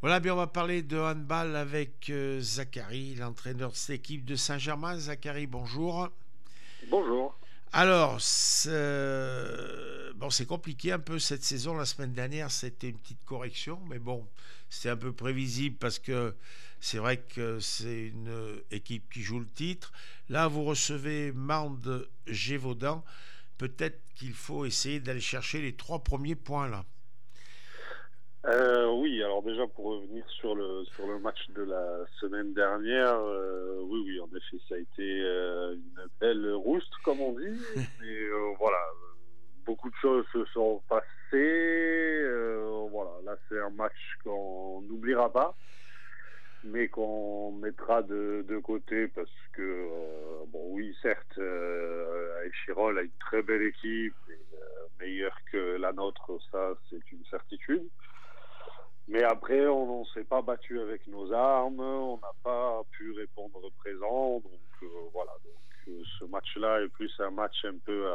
Voilà, bien, on va parler de handball avec Zachary, l'entraîneur de cette équipe de Saint-Germain. Zachary, bonjour. Bonjour. Alors, bon, c'est compliqué un peu cette saison. La semaine dernière, c'était une petite correction, mais bon, c'était un peu prévisible parce que c'est vrai que c'est une équipe qui joue le titre. Là, vous recevez Mende Gévaudan. Peut-être qu'il faut essayer d'aller chercher les 3 premiers points là. Oui, alors déjà pour revenir sur le match de la semaine dernière, oui, oui, en effet, ça a été une belle rouste, comme on dit, mais voilà, beaucoup de choses se sont passées. Voilà, là c'est un match qu'on n'oubliera pas, mais qu'on mettra de côté parce que, bon, oui, certes, Échirol a une très belle équipe, et, meilleure que la nôtre, ça c'est une certitude. Mais après, on ne s'est pas battu avec nos armes, on n'a pas pu répondre présent. Donc voilà, donc, ce match-là est plus un match un peu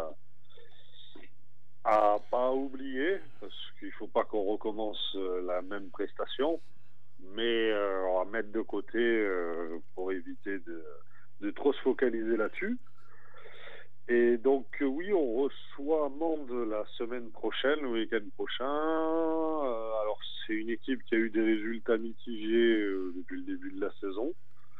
à pas oublier, parce qu'il ne faut pas qu'on recommence la même prestation, mais on va mettre de côté pour éviter de trop se focaliser là-dessus. Et donc oui, on reçoit Mende la semaine prochaine, le week-end prochain. Alors c'est une équipe qui a eu des résultats mitigés depuis le début de la saison.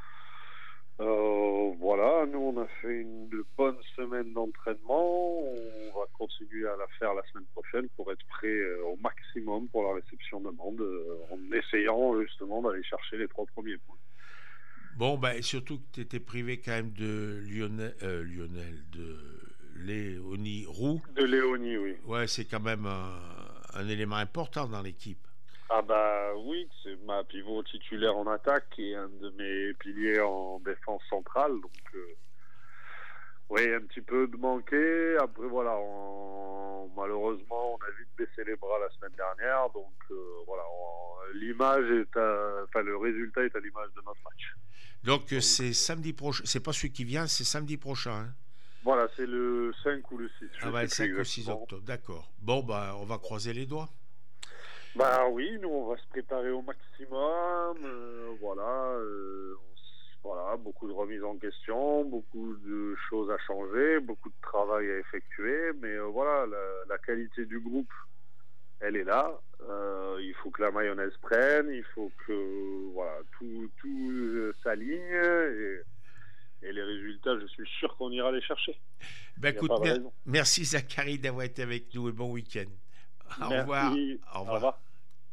Voilà, nous on a fait une bonne semaine d'entraînement. On va continuer à la faire la semaine prochaine pour être prêt au maximum pour la réception de Mende, en essayant justement d'aller chercher les 3 premiers points. Bon, bah, et surtout que tu étais privé quand même de Lionel, de Léonie Roux. De Léonie, oui. Ouais, c'est quand même un élément important dans l'équipe. Ah bah oui, c'est ma pivot titulaire en attaque et un de mes piliers en défense centrale. Donc oui, un petit peu de manqué. Après voilà, malheureusement on a vite baissé les bras la semaine dernière. Donc voilà, l'image enfin le résultat est à l'image de notre match. Donc Donc c'est samedi prochain, c'est pas celui qui vient, c'est samedi prochain, hein. voilà, c'est le 5 ou le 6, Ah je bah, sais le plus 5 au 6 exactement. octobre, d'accord. Bon, bah on va croiser les doigts. Bah oui, nous on va se préparer au maximum. Voilà, voilà, beaucoup de remises en question, beaucoup de choses à changer, beaucoup de travail à effectuer. Mais voilà, la qualité du groupe, elle est là. Il faut que la mayonnaise prenne, il faut que voilà tout s'aligne et les résultats, je suis sûr qu'on ira les chercher. Bah Il n'y a écoute, pas de raison. merci Zachary d'avoir été avec nous et bon week-end. Au revoir. Merci. Au Au revoir. revoir.